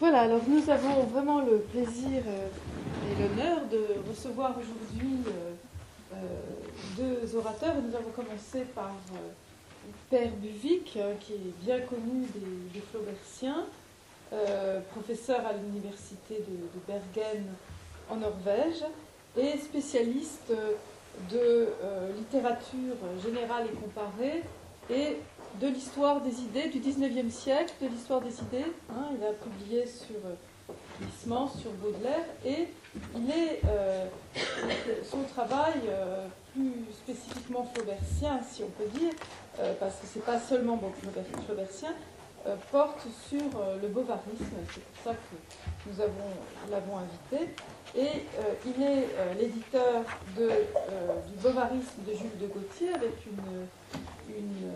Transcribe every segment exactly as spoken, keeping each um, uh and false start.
Voilà, alors nous avons vraiment le plaisir euh, et l'honneur de recevoir aujourd'hui euh, euh, deux orateurs. Nous avons commencé par euh, Père Buvik, euh, qui est bien connu des, des Flaubertiens, euh, professeur à l'université de, de Bergen en Norvège et spécialiste de euh, littérature générale et comparée et de l'histoire des idées du dix-neuvième siècle, de l'histoire des idées. Hein, il a publié sur euh, Huysmans, sur Baudelaire, et il est, euh, son travail, euh, plus spécifiquement flaubertien, si on peut dire, euh, parce que ce n'est pas seulement bon, flaubertien, euh, porte sur euh, le bovarisme. C'est pour ça que nous avons, l'avons invité. Et euh, il est euh, l'éditeur de, euh, du bovarisme de Jules de Gaultier, avec une, une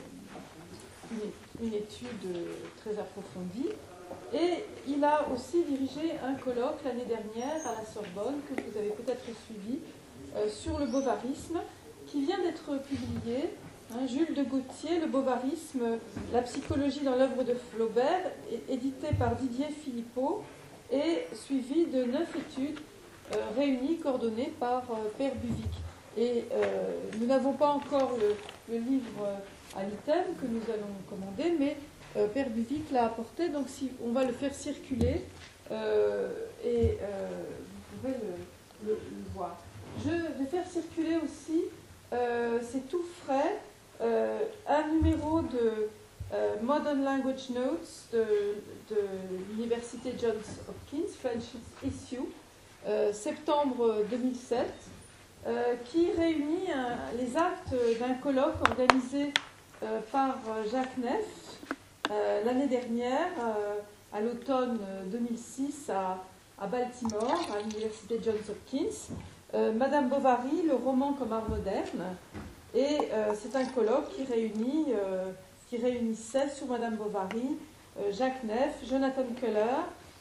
Une, une étude très approfondie. Et il a aussi dirigé un colloque l'année dernière à la Sorbonne, que vous avez peut-être suivi, euh, sur le bovarisme, qui vient d'être publié. Hein, Jules de Gaultier, le bovarisme, la psychologie dans l'œuvre de Flaubert, édité par Didier Philippot, et suivi de neuf études euh, réunies, coordonnées par euh, Père Buvik. Et euh, nous n'avons pas encore le, le livre euh, à l'item que nous allons commander, mais euh, Père Buvik l'a apporté, donc si, on va le faire circuler euh, et euh, vous pouvez le, le, le voir. Je vais faire circuler aussi, euh, c'est tout frais, euh, un numéro de euh, Modern Language Notes de, de l'université Johns Hopkins, French Issue, euh, septembre deux mille sept, euh, qui réunit un, les actes d'un colloque organisé Euh, par Jacques Neff euh, l'année dernière, euh, à l'automne deux mille six, à, à Baltimore, à l'université Johns Hopkins. Euh, Madame Bovary, le roman comme art moderne. Et euh, c'est un colloque qui, réunit, euh, qui réunissait sur Madame Bovary euh, Jacques Neff, Jonathan Keller,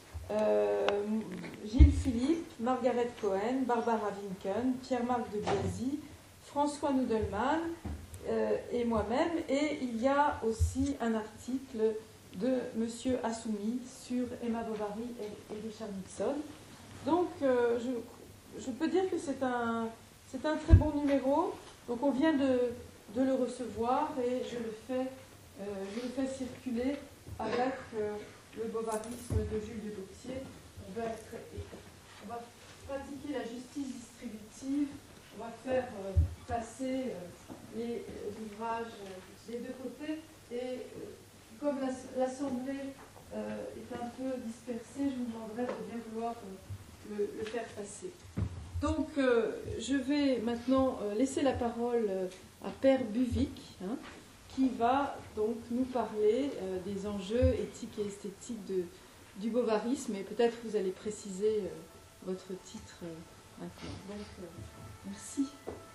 euh, Gilles Philippe, Margaret Cohen, Barbara Vinken, Pierre-Marc de Biasi, François Nudelman, Euh, et moi-même, et il y a aussi un article de M. Assoumi sur Emma Bovary et, et Richard Nixon. Donc, euh, je, je peux dire que c'est un, c'est un très bon numéro. Donc, on vient de, de le recevoir et je le fais, euh, je le fais circuler avec euh, le bovarisme de Jules de Gaultier. On va, être, on va pratiquer la justice distributive. On va faire euh, passer euh, les euh, ouvrages euh, des deux côtés. Et euh, comme l'Assemblée euh, est un peu dispersée, je vous demanderai de bien vouloir euh, le, le faire passer. Donc, euh, je vais maintenant euh, laisser la parole euh, à Père Buvik, hein, qui va donc nous parler euh, des enjeux éthiques et esthétiques de, du bovarisme. Et peut-être vous allez préciser euh, votre titre euh, maintenant. Donc, euh, merci.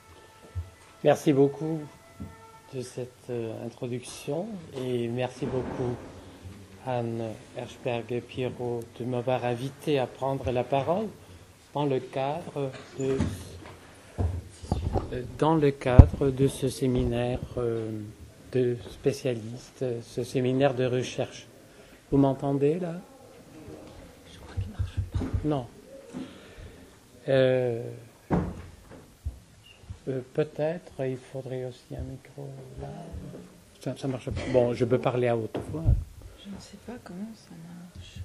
Merci beaucoup de cette euh, introduction et merci beaucoup Anne Hershberger-Pierrot de m'avoir invité à prendre la parole dans le cadre de, euh, dans le cadre de ce séminaire euh, de spécialistes, ce séminaire de recherche. Vous m'entendez là? Je crois qu'il ne marche pas. Non. Euh, Euh, peut-être, il faudrait aussi un micro là. Ça, ça marche pas. Bon, je peux parler à haute voix. Je ne sais pas comment ça marche.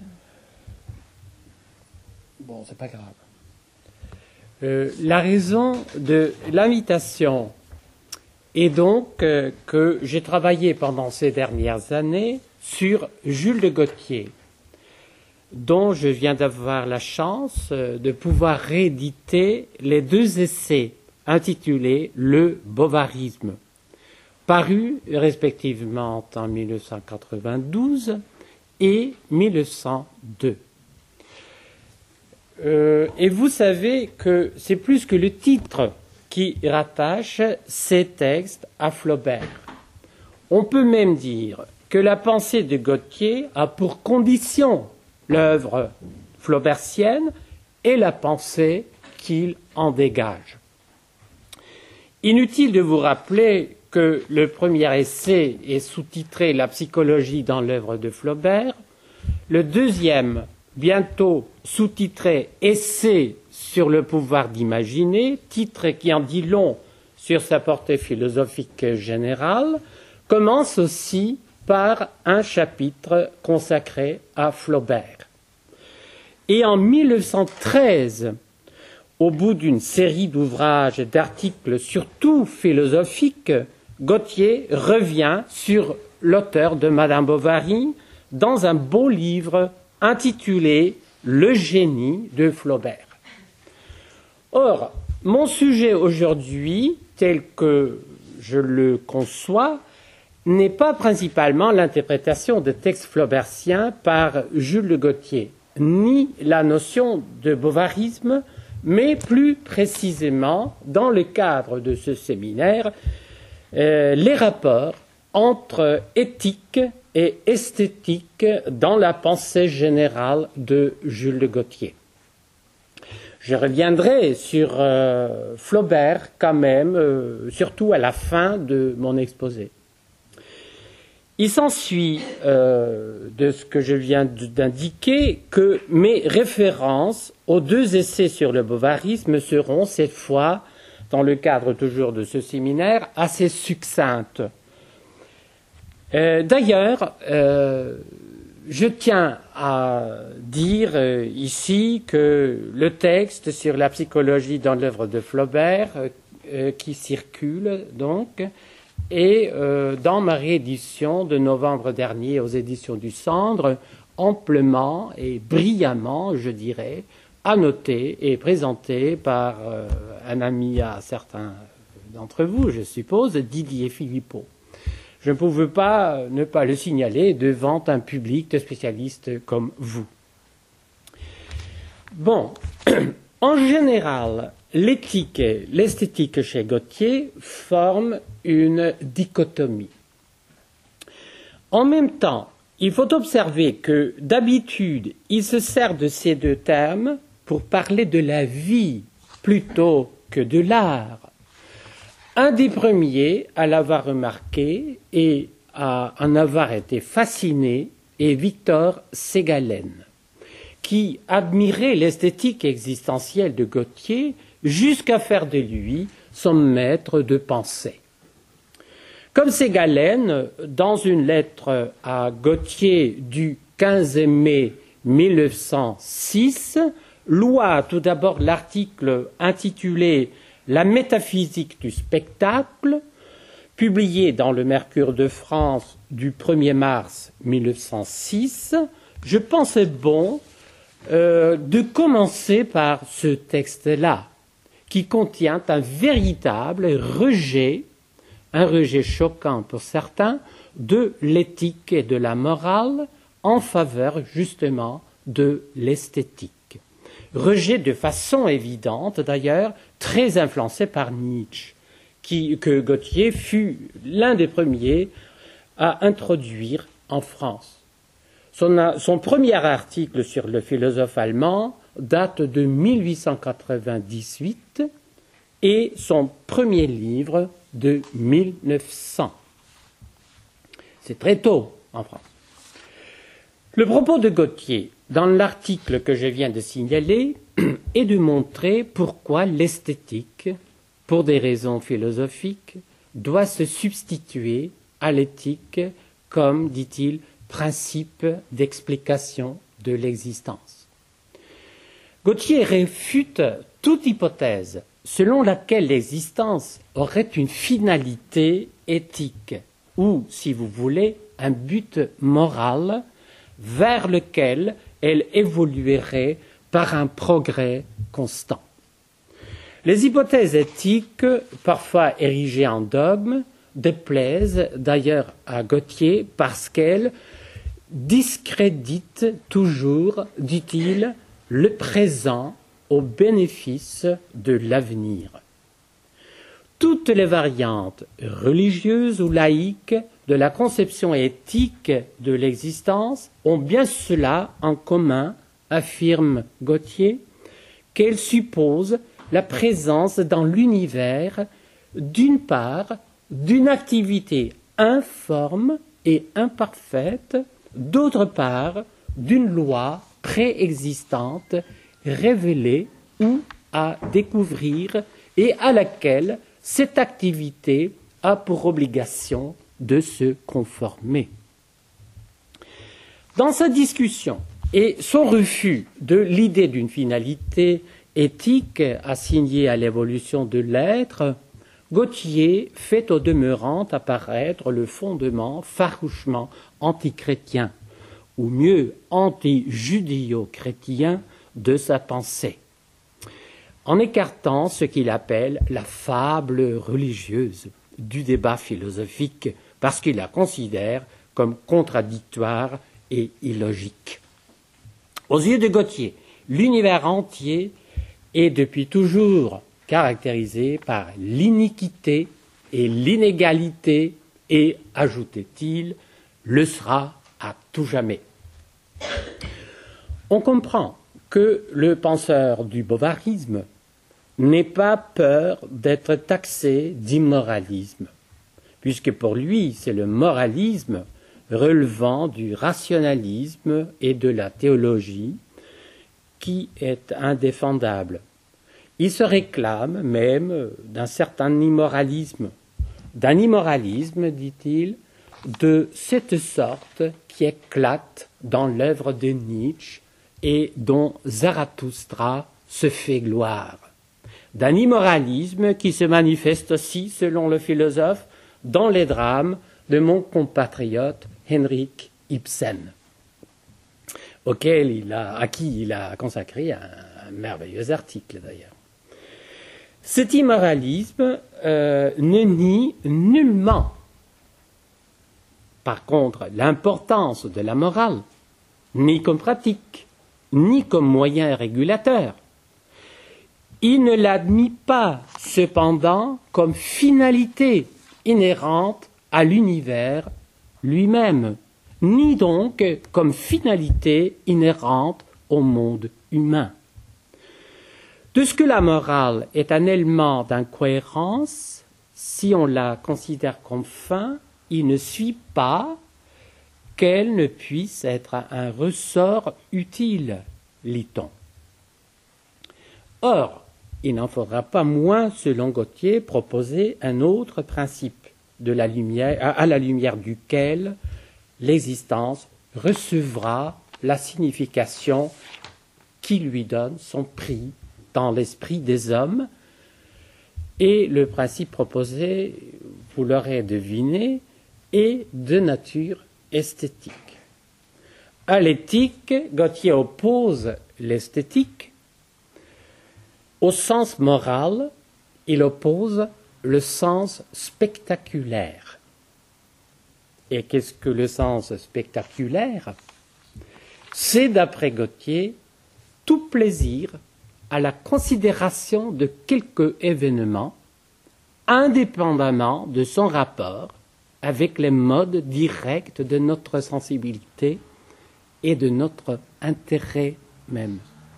Bon, c'est pas grave. Euh, la raison de l'invitation est donc euh, que j'ai travaillé pendant ces dernières années sur Jules de Gaultier, dont je viens d'avoir la chance euh, de pouvoir rééditer les deux essais intitulé Le bovarisme, paru respectivement en mille neuf cent quatre-vingt-douze et mille neuf cent deux. Euh, et vous savez que c'est plus que le titre qui rattache ces textes à Flaubert. On peut même dire que la pensée de Gaultier a pour condition l'œuvre flaubertienne et la pensée qu'il en dégage. Inutile de vous rappeler que le premier essai est sous-titré « La psychologie dans l'œuvre de Flaubert », le deuxième, bientôt sous-titré « Essai sur le pouvoir d'imaginer », titre qui en dit long sur sa portée philosophique générale, commence aussi par un chapitre consacré à Flaubert. Et en mille neuf cent treize, au bout d'une série d'ouvrages et d'articles surtout philosophiques, Gautier revient sur l'auteur de Madame Bovary dans un beau livre intitulé « Le génie de Flaubert ». Or, mon sujet aujourd'hui, tel que je le conçois, n'est pas principalement l'interprétation de textes flaubertiens par Jules Le Gautier, ni la notion de bovarisme, mais plus précisément, dans le cadre de ce séminaire, euh, les rapports entre éthique et esthétique dans la pensée générale de Jules Le Gautier. Je reviendrai sur euh, Flaubert quand même, euh, surtout à la fin de mon exposé. Il s'ensuit euh, de ce que je viens d'indiquer que mes références aux deux essais sur le bovarisme seront cette fois, dans le cadre toujours de ce séminaire, assez succinctes. Euh, d'ailleurs, euh, je tiens à dire euh, ici que le texte sur la psychologie dans l'œuvre de Flaubert, euh, qui circule donc, et euh, dans ma réédition de novembre dernier aux éditions du Sandre, amplement et brillamment, je dirais, annoté et présenté par euh, un ami à certains d'entre vous, je suppose, Didier Philippot. Je ne pouvais pas ne pas le signaler devant un public de spécialistes comme vous. Bon, en général, l'éthique et l'esthétique chez Gautier forment une dichotomie. En même temps, il faut observer que d'habitude, il se sert de ces deux termes pour parler de la vie plutôt que de l'art. Un des premiers à l'avoir remarqué et à en avoir été fasciné est Victor Ségalen, qui admirait l'esthétique existentielle de Gautier jusqu'à faire de lui son maître de pensée. Comme Ségalen, dans une lettre à Gautier du quinze mai mille neuf cent six, loua tout d'abord l'article intitulé « La métaphysique du spectacle », publié dans le Mercure de France du premier mars mille neuf cent six, je pensais bon euh, de commencer par ce texte-là, qui contient un véritable rejet, un rejet choquant pour certains, de l'éthique et de la morale en faveur justement de l'esthétique. Rejet de façon évidente d'ailleurs, très influencé par Nietzsche, qui, que Gautier fut l'un des premiers à introduire en France. Son, son premier article sur le philosophe allemand date de mille huit cent quatre-vingt-dix-huit et son premier livre de mille neuf cents. C'est très tôt en France. Le propos de Gautier, dans l'article que je viens de signaler, est de montrer pourquoi l'esthétique, pour des raisons philosophiques, doit se substituer à l'éthique comme, dit-il, principe d'explication de l'existence. Gautier réfute toute hypothèse selon laquelle l'existence aurait une finalité éthique ou, si vous voulez, un but moral vers lequel elle évoluerait par un progrès constant. Les hypothèses éthiques, parfois érigées en dogme, déplaisent d'ailleurs à Gautier parce qu'elles discréditent toujours, dit-il, le présent au bénéfice de l'avenir. Toutes les variantes religieuses ou laïques de la conception éthique de l'existence ont bien cela en commun, affirme Gautier, qu'elles supposent la présence dans l'univers, d'une part, d'une activité informe et imparfaite, d'autre part, d'une loi préexistante révélée ou à découvrir et à laquelle cette activité a pour obligation de se conformer. Dans sa discussion et son refus de l'idée d'une finalité éthique assignée à l'évolution de l'être, Gautier fait au demeurant apparaître le fondement farouchement antichrétien, ou mieux anti-judéo-chrétien de sa pensée, en écartant ce qu'il appelle la fable religieuse du débat philosophique, parce qu'il la considère comme contradictoire et illogique. Aux yeux de Gautier, l'univers entier est depuis toujours caractérisé par l'iniquité et l'inégalité et, ajoutait-il, le sera à tout jamais. On comprend que le penseur du bovarisme n'ait pas peur d'être taxé d'immoralisme, puisque pour lui, c'est le moralisme relevant du rationalisme et de la théologie qui est indéfendable. Il se réclame même d'un certain immoralisme, d'un immoralisme, dit-il, de cette sorte qui éclate dans l'œuvre de Nietzsche et dont Zarathustra se fait gloire. D'un immoralisme qui se manifeste aussi, selon le philosophe, dans les drames de mon compatriote Henrik Ibsen, auquel il a, à qui il a consacré un, un merveilleux article d'ailleurs. Cet immoralisme euh, ne nie nullement, par contre, l'importance de la morale, ni comme pratique, ni comme moyen régulateur. Il ne l'admet pas, cependant, comme finalité inhérente à l'univers lui-même, ni donc comme finalité inhérente au monde humain. De ce que la morale est un élément d'incohérence, si on la considère comme fin, il ne suit pas qu'elle ne puisse être un ressort utile, lit-on. Or, il n'en faudra pas moins, selon Gautier, proposer un autre principe de la lumière, à la lumière duquel l'existence recevra la signification qui lui donne son prix dans l'esprit des hommes. Et le principe proposé, vous l'aurez deviné, est de nature esthétique. À l'éthique, Gautier oppose l'esthétique. Au sens moral, il oppose le sens spectaculaire. Et qu'est-ce que le sens spectaculaire? C'est, d'après Gautier, tout plaisir à la considération de quelque événement, indépendamment de son rapport avec les modes directs de notre sensibilité et de notre intérêt même.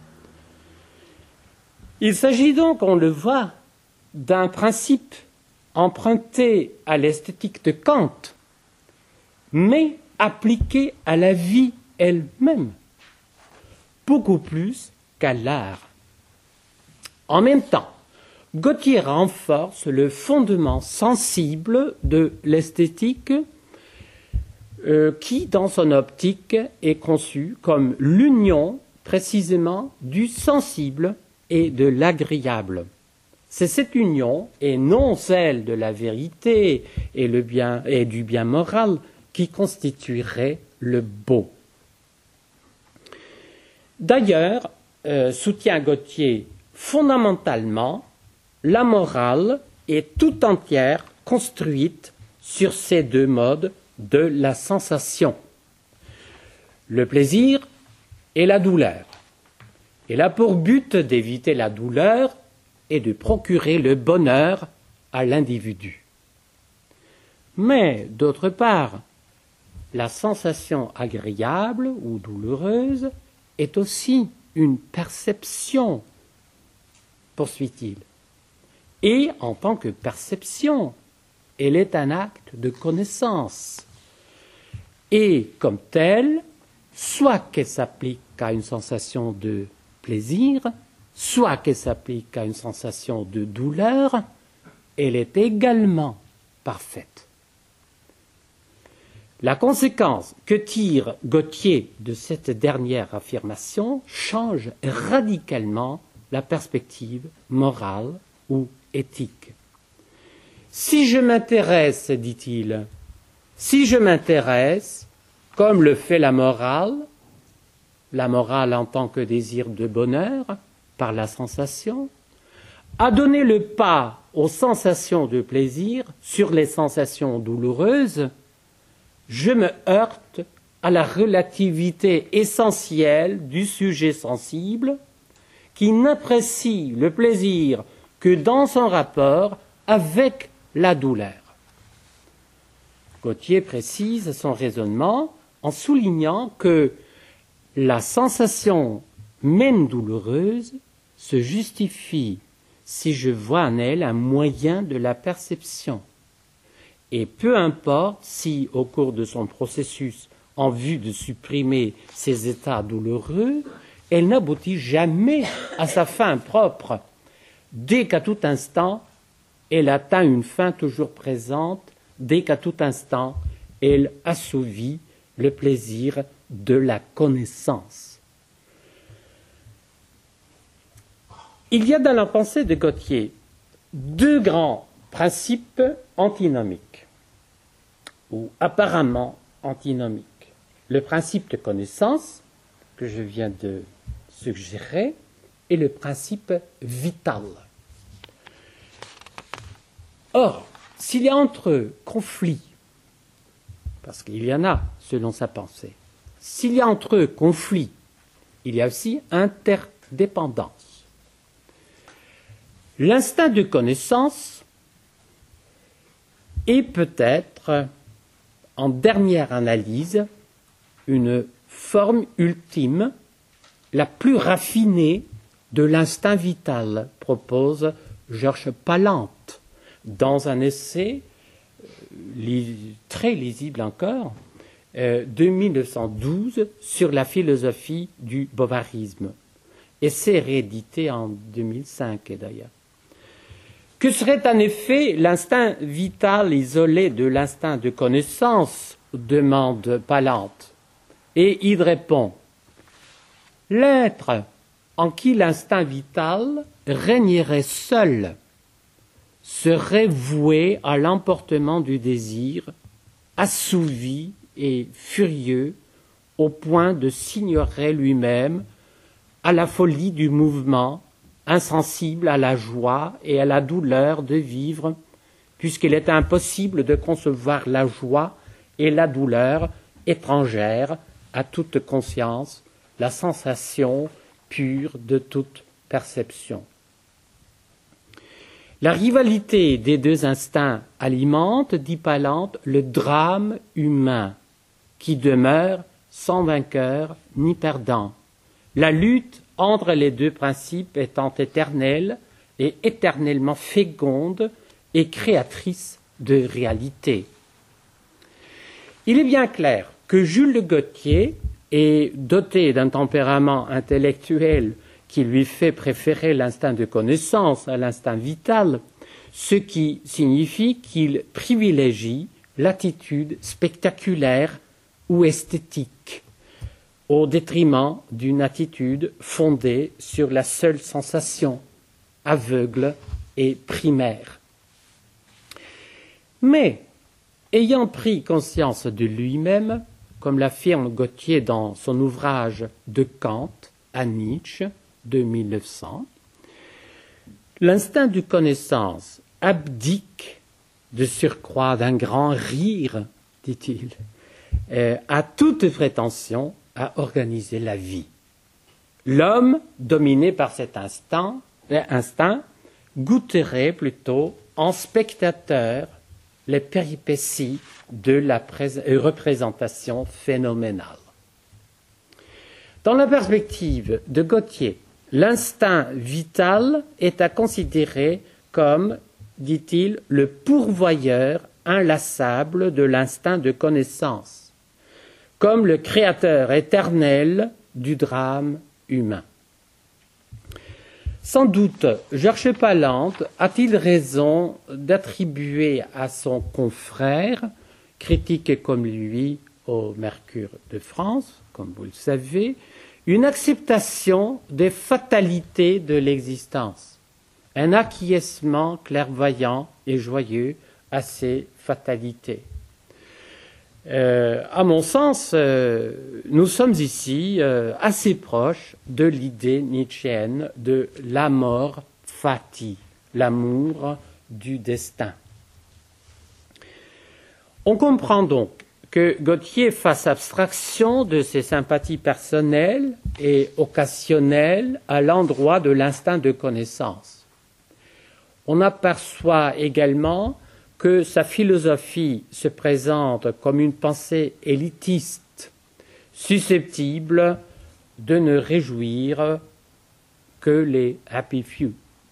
Il s'agit donc, on le voit, d'un principe emprunté à l'esthétique de Kant, mais appliqué à la vie elle-même, beaucoup plus qu'à l'art. En même temps, Gautier renforce le fondement sensible de l'esthétique euh, qui, dans son optique, est conçu comme l'union précisément du sensible et de l'agréable. C'est cette union, et non celle de la vérité et, le bien, et du bien moral, qui constituerait le beau. D'ailleurs, euh, soutient Gautier, fondamentalement, la morale est tout entière construite sur ces deux modes de la sensation, le plaisir et la douleur. Elle a pour but d'éviter la douleur et de procurer le bonheur à l'individu. Mais, d'autre part, la sensation agréable ou douloureuse est aussi une perception, poursuit-il. Et en tant que perception, elle est un acte de connaissance. Et comme telle, soit qu'elle s'applique à une sensation de plaisir, soit qu'elle s'applique à une sensation de douleur, elle est également parfaite. La conséquence que tire Gautier de cette dernière affirmation change radicalement la perspective morale ou éthique. Si je m'intéresse, dit-il, si je m'intéresse, comme le fait la morale, la morale en tant que désir de bonheur, par la sensation, à donner le pas aux sensations de plaisir sur les sensations douloureuses, je me heurte à la relativité essentielle du sujet sensible qui n'apprécie le plaisir que dans son rapport avec la douleur. Gautier précise son raisonnement en soulignant que la sensation même douloureuse se justifie si je vois en elle un moyen de la perception. Et peu importe si, au cours de son processus en vue de supprimer ces états douloureux, elle n'aboutit jamais à sa fin propre, dès qu'à tout instant, elle atteint une fin toujours présente, dès qu'à tout instant, elle assouvit le plaisir de la connaissance. Il y a dans la pensée de Gautier deux grands principes antinomiques, ou apparemment antinomiques. Le principe de connaissance, que je viens de suggérer, et le principe vital. Or, s'il y a entre eux conflit, parce qu'il y en a selon sa pensée, s'il y a entre eux conflit, il y a aussi interdépendance. L'instinct de connaissance est peut-être, en dernière analyse, une forme ultime, la plus raffinée de l'instinct vital, propose Georges Palante dans un essai li- très lisible encore, euh, de mille neuf cent douze sur la philosophie du bovarisme. Essai réédité en deux mille cinq d'ailleurs. Que serait en effet l'instinct vital isolé de l'instinct de connaissance, demande Palante. Et il répond, l'être en qui l'instinct vital régnerait seul serait voué à l'emportement du désir, assouvi et furieux, au point de s'ignorer lui-même, à la folie du mouvement, insensible à la joie et à la douleur de vivre, puisqu'il est impossible de concevoir la joie et la douleur étrangères à toute conscience, la sensation pure de toute perception. La rivalité des deux instincts alimente, dit Palante, le drame humain, qui demeure sans vainqueur ni perdant. La lutte entre les deux principes étant éternelle et éternellement féconde et créatrice de réalité. Il est bien clair que Jules de Gautier est doté d'un tempérament intellectuel qui lui fait préférer l'instinct de connaissance à l'instinct vital, ce qui signifie qu'il privilégie l'attitude spectaculaire ou esthétique au détriment d'une attitude fondée sur la seule sensation, aveugle et primaire. Mais, ayant pris conscience de lui-même, comme l'affirme Gautier dans son ouvrage « De Kant à Nietzsche » de mille neuf cents, l'instinct de connaissance abdique de surcroît d'un grand rire, dit-il, euh, à toute prétention à organiser la vie. L'homme, dominé par cet instinct, euh, instinct, goûterait plutôt en spectateur les péripéties de la pré- euh, représentation phénoménale. Dans la perspective de Gautier, l'instinct vital est à considérer comme, dit-il, le pourvoyeur inlassable de l'instinct de connaissance, comme le créateur éternel du drame humain. Sans doute, Georges Palande a-t-il raison d'attribuer à son confrère, critique comme lui au Mercure de France, comme vous le savez, une acceptation des fatalités de l'existence, un acquiescement clairvoyant et joyeux à ces fatalités. Euh, à mon sens, euh, nous sommes ici euh, assez proches de l'idée nietzschéenne de l'amor fati, l'amour du destin. On comprend donc que Gautier fasse abstraction de ses sympathies personnelles et occasionnelles à l'endroit de l'instinct de connaissance. On aperçoit également que sa philosophie se présente comme une pensée élitiste, susceptible de ne réjouir que les happy few.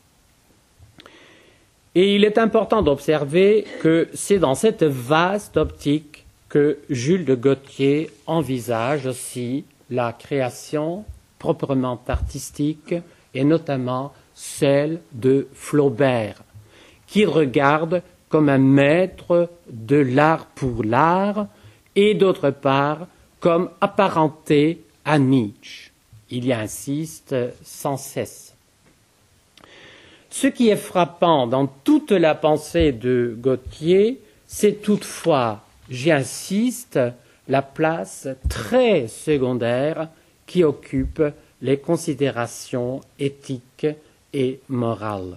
Et il est important d'observer que c'est dans cette vaste optique que Jules de Gautier envisage aussi la création proprement artistique et notamment celle de Flaubert, qui regarde comme un maître de l'art pour l'art et d'autre part comme apparenté à Nietzsche. Il y insiste sans cesse. Ce qui est frappant dans toute la pensée de Gautier, c'est toutefois, j'y insiste, la place très secondaire qui occupe les considérations éthiques et morales.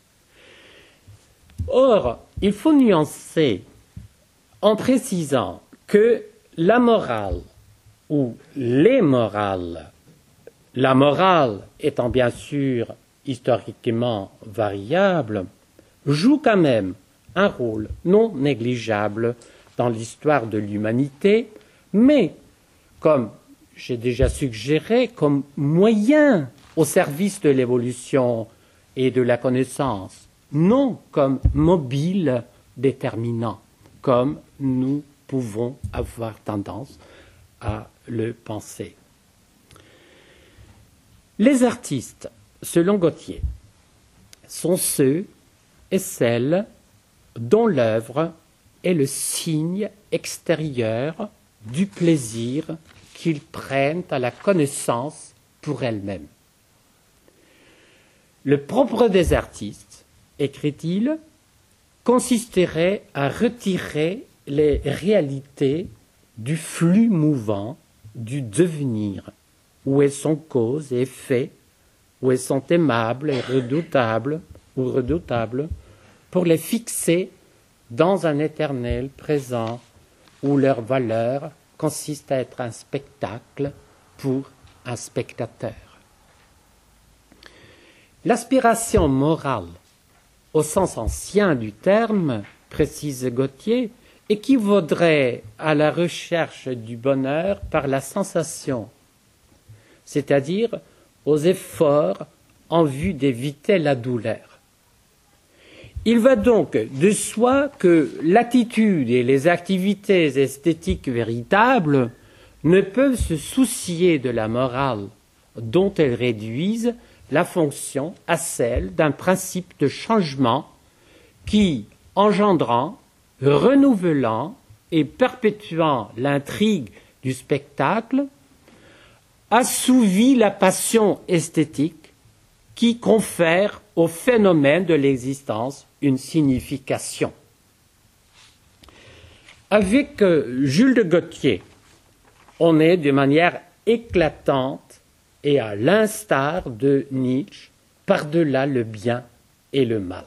Or, il faut nuancer en précisant que la morale ou les morales, la morale étant bien sûr historiquement variable, joue quand même un rôle non négligeable dans l'histoire de l'humanité, mais, comme j'ai déjà suggéré, comme moyen au service de l'évolution et de la connaissance, non comme mobile déterminant, comme nous pouvons avoir tendance à le penser. Les artistes, selon Gautier, sont ceux et celles dont l'œuvre est le signe extérieur du plaisir qu'ils prennent à la connaissance pour elles-mêmes. Le propre des artistes, écrit-il, consisterait à retirer les réalités du flux mouvant du devenir, où elles sont cause et effet, où elles sont aimables et redoutables ou redoutables, pour les fixer dans un éternel présent où leur valeur consiste à être un spectacle pour un spectateur. L'aspiration morale, au sens ancien du terme, précise Gautier, équivaudrait à la recherche du bonheur par la sensation, c'est-à-dire aux efforts en vue d'éviter la douleur. Il va donc de soi que l'attitude et les activités esthétiques véritables ne peuvent se soucier de la morale, dont elles réduisent la fonction à celle d'un principe de changement qui, engendrant, renouvelant et perpétuant l'intrigue du spectacle, assouvit la passion esthétique qui confère au phénomène de l'existence une signification. Avec Jules de Gautier, on est de manière éclatante et à l'instar de Nietzsche, par-delà le bien et le mal.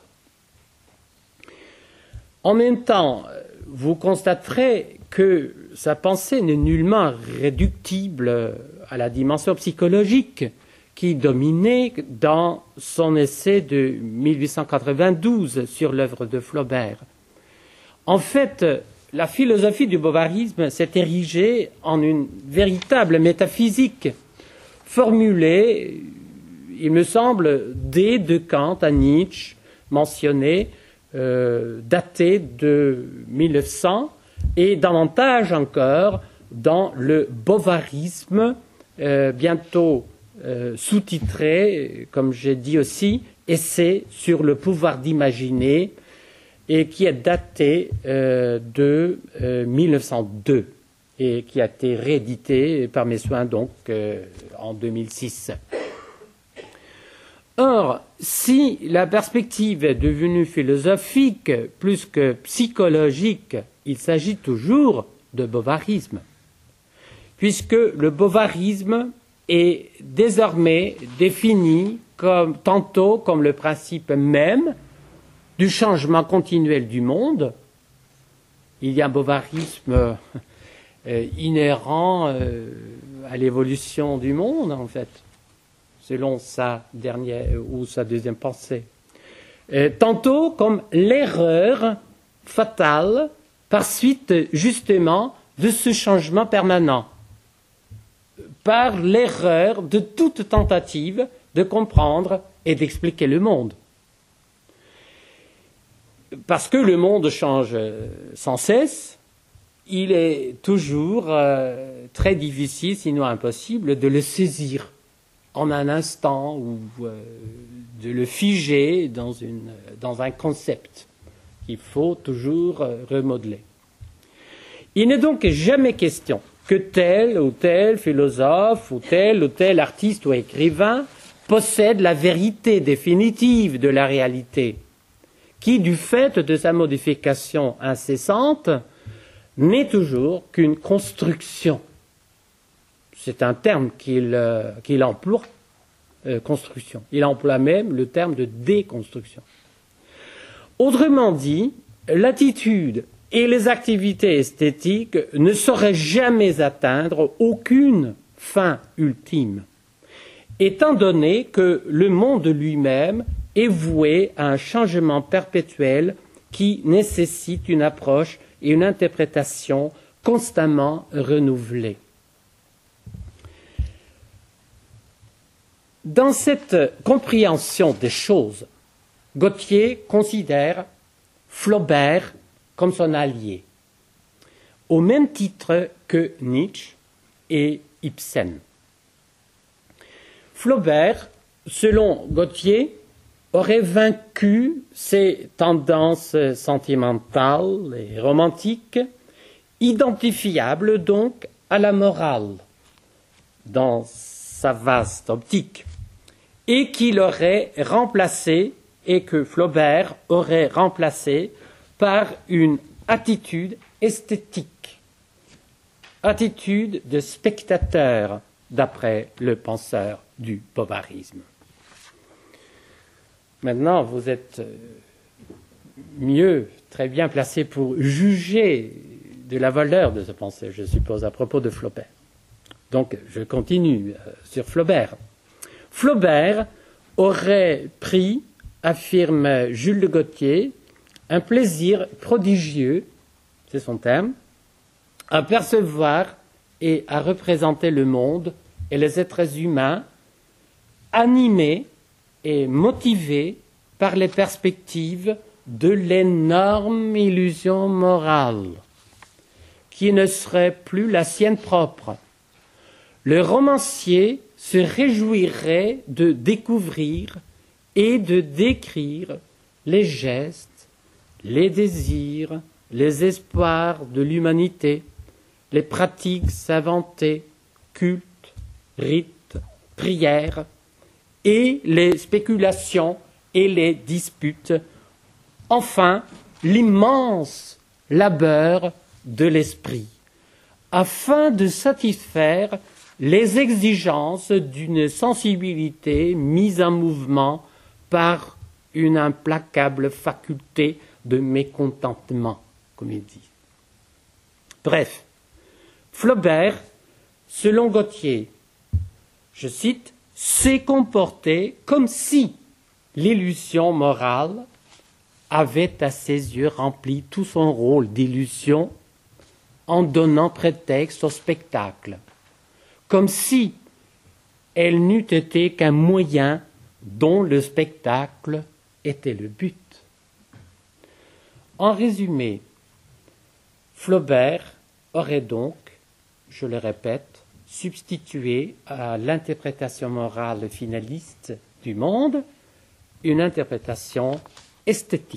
En même temps, vous constaterez que sa pensée n'est nullement réductible à la dimension psychologique qui dominait dans son essai de mille huit cent quatre-vingt-douze sur l'œuvre de Flaubert. En fait, la philosophie du bovarisme s'est érigée en une véritable métaphysique formulée, il me semble, dès de Kant à Nietzsche, mentionné, euh, daté de mille neuf cents, et davantage encore dans le bovarisme, euh, bientôt euh, sous-titré, comme j'ai dit aussi, Essai sur le pouvoir d'imaginer, et qui est daté euh, de euh, mille neuf cent deux et qui a été réédité par mes soins donc euh, en deux mille six. Or, si la perspective est devenue philosophique plus que psychologique, il s'agit toujours de bovarisme, puisque le bovarisme est désormais défini comme, tantôt comme le principe même du changement continuel du monde. Il y a un bovarisme euh, inhérent euh, à l'évolution du monde, en fait, selon sa dernière ou sa deuxième pensée. Euh, tantôt comme l'erreur fatale par suite justement de ce changement permanent, par l'erreur de toute tentative de comprendre et d'expliquer le monde. Parce que le monde change sans cesse, il est toujours euh, très difficile, sinon impossible, de le saisir en un instant ou euh, de le figer dans, une, dans un concept qu'il faut toujours euh, remodeler. Il n'est donc jamais question que tel ou tel philosophe ou tel ou tel artiste ou écrivain possède la vérité définitive de la réalité, qui, du fait de sa modification incessante, n'est toujours qu'une construction. C'est un terme qu'il euh, qu'il emploie, euh, construction. Il emploie même le terme de déconstruction. Autrement dit, l'attitude et les activités esthétiques ne sauraient jamais atteindre aucune fin ultime, étant donné que le monde lui-même est voué à un changement perpétuel qui nécessite une approche et une interprétation constamment renouvelées. Dans cette compréhension des choses, Gautier considère Flaubert comme son allié, au même titre que Nietzsche et Ibsen. Flaubert, selon Gautier, aurait vaincu ses tendances sentimentales et romantiques, identifiables donc à la morale, dans sa vaste optique, et qu'il aurait remplacé, et que Flaubert aurait remplacé par une attitude esthétique, attitude de spectateur, d'après le penseur du bovarisme. Maintenant, vous êtes mieux, très bien placé pour juger de la valeur de ce pensée, je suppose, à propos de Flaubert. Donc, je continue sur Flaubert. Flaubert aurait pris, affirme Jules de Gautier, un plaisir prodigieux, c'est son terme, à percevoir et à représenter le monde et les êtres humains animés et motivés par les perspectives de l'énorme illusion morale, qui ne serait plus la sienne propre. Le romancier se réjouirait de découvrir et de décrire les gestes, les désirs, les espoirs de l'humanité, les pratiques inventées, cultes, rites, prières, et les spéculations et les disputes, enfin l'immense labeur de l'esprit, afin de satisfaire les exigences d'une sensibilité mise en mouvement par une implacable faculté de mécontentement, comme il dit. Bref, Flaubert, selon Gautier, je cite, s'est comporté comme si l'illusion morale avait à ses yeux rempli tout son rôle d'illusion en donnant prétexte au spectacle, comme si elle n'eût été qu'un moyen dont le spectacle était le but. En résumé, Flaubert aurait donc, je le répète, substituer à l'interprétation morale finaliste du monde une interprétation esthétique.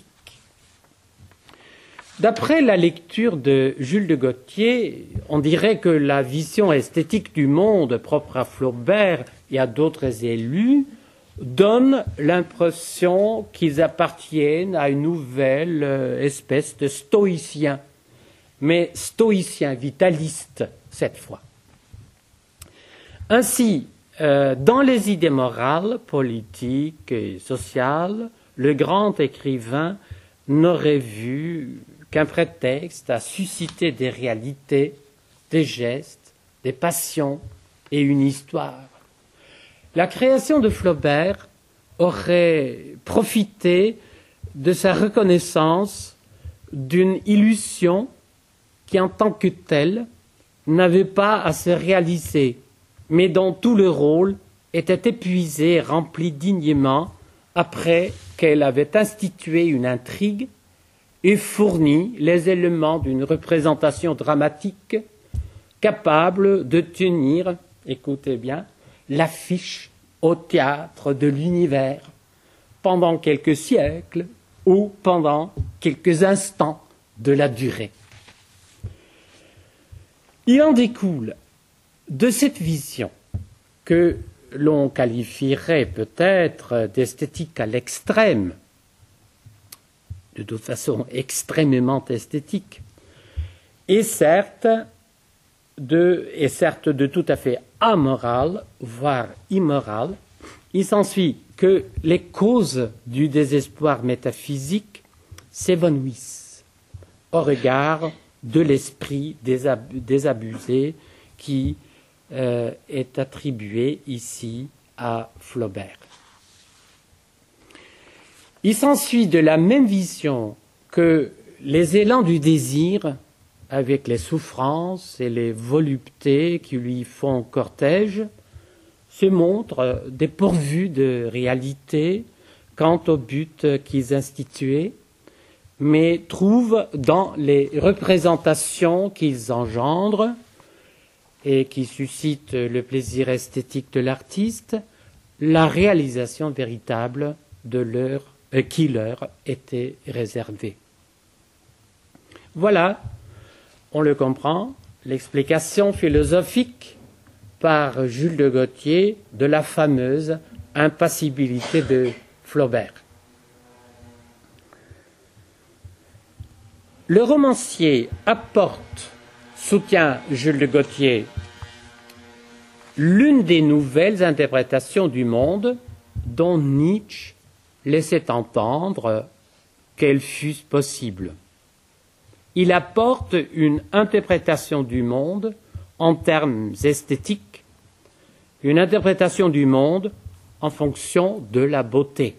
D'après la lecture de Jules de Gaultier, on dirait que la vision esthétique du monde propre à Flaubert et à d'autres élus donne l'impression qu'ils appartiennent à une nouvelle espèce de stoïcien, mais stoïcien vitaliste cette fois. Ainsi, euh, dans les idées morales, politiques et sociales, le grand écrivain n'aurait vu qu'un prétexte à susciter des réalités, des gestes, des passions et une histoire. La création de Flaubert aurait profité de sa reconnaissance d'une illusion qui, en tant que telle, n'avait pas à se réaliser, mais dont tout le rôle était épuisé et rempli dignement après qu'elle avait institué une intrigue et fourni les éléments d'une représentation dramatique capable de tenir, écoutez bien, l'affiche au théâtre de l'univers pendant quelques siècles ou pendant quelques instants de la durée. Il en découle de cette vision que l'on qualifierait peut-être d'esthétique à l'extrême, de toute façon extrêmement esthétique, et certes de, et certes de tout à fait amoral, voire immoral. Il s'ensuit que les causes du désespoir métaphysique s'évanouissent au regard de l'esprit désabusé qui euh, est attribué ici à Flaubert. Il s'ensuit de la même vision que les élans du désir, avec les souffrances et les voluptés qui lui font cortège, se montrent dépourvus de réalité quant au but qu'ils instituaient, mais trouvent dans les représentations qu'ils engendrent et qui suscitent le plaisir esthétique de l'artiste la réalisation véritable de leur, euh, qui leur était réservée. Voilà, on le comprend, l'explication philosophique par Jules de Gaultier de la fameuse impassibilité de Flaubert. Le romancier apporte, soutient Jules de Gaultier, l'une des nouvelles interprétations du monde dont Nietzsche laissait entendre qu'elles fussent possibles. Il apporte une interprétation du monde en termes esthétiques, une interprétation du monde en fonction de la beauté.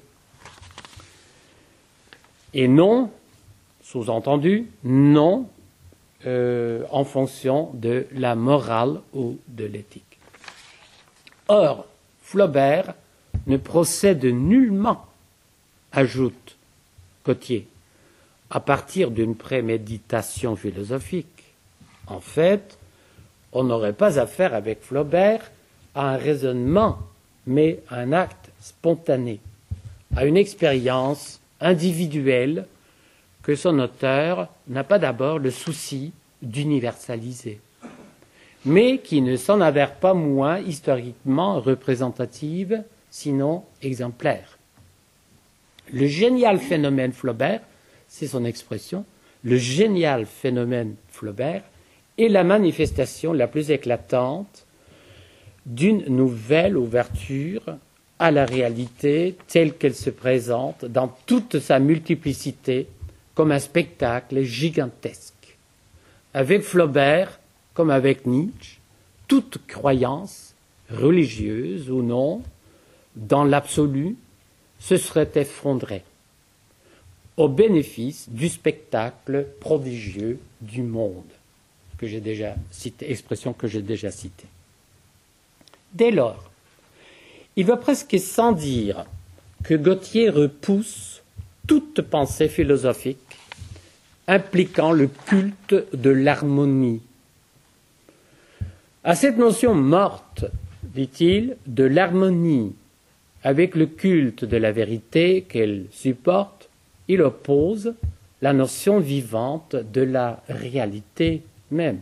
Et non, sous-entendu, non euh, en fonction de la morale ou de l'éthique. Or, Flaubert ne procède nullement, ajoute Gaultier, à partir d'une préméditation philosophique. En fait, on n'aurait pas affaire avec Flaubert à un raisonnement, mais à un acte spontané, à une expérience individuelle que son auteur n'a pas d'abord le souci d'universaliser, mais qui ne s'en avère pas moins historiquement représentative, sinon exemplaire. Le génial phénomène Flaubert, c'est son expression, le génial phénomène Flaubert est la manifestation la plus éclatante d'une nouvelle ouverture à la réalité telle qu'elle se présente dans toute sa multiplicité comme un spectacle gigantesque. Avec Flaubert, comme avec Nietzsche, toute croyance, religieuse ou non, dans l'absolu, se serait effondrée au bénéfice du spectacle prodigieux du monde, que j'ai déjà cité, expression que j'ai déjà citée. Dès lors, il va presque sans dire que Gaultier repousse toute pensée philosophique impliquant le culte de l'harmonie. À cette notion morte, dit-il, de l'harmonie avec le culte de la vérité qu'elle supporte, il oppose la notion vivante de la réalité même.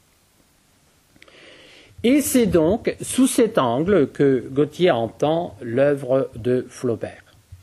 Et c'est donc sous cet angle que Gautier entend l'œuvre de Flaubert.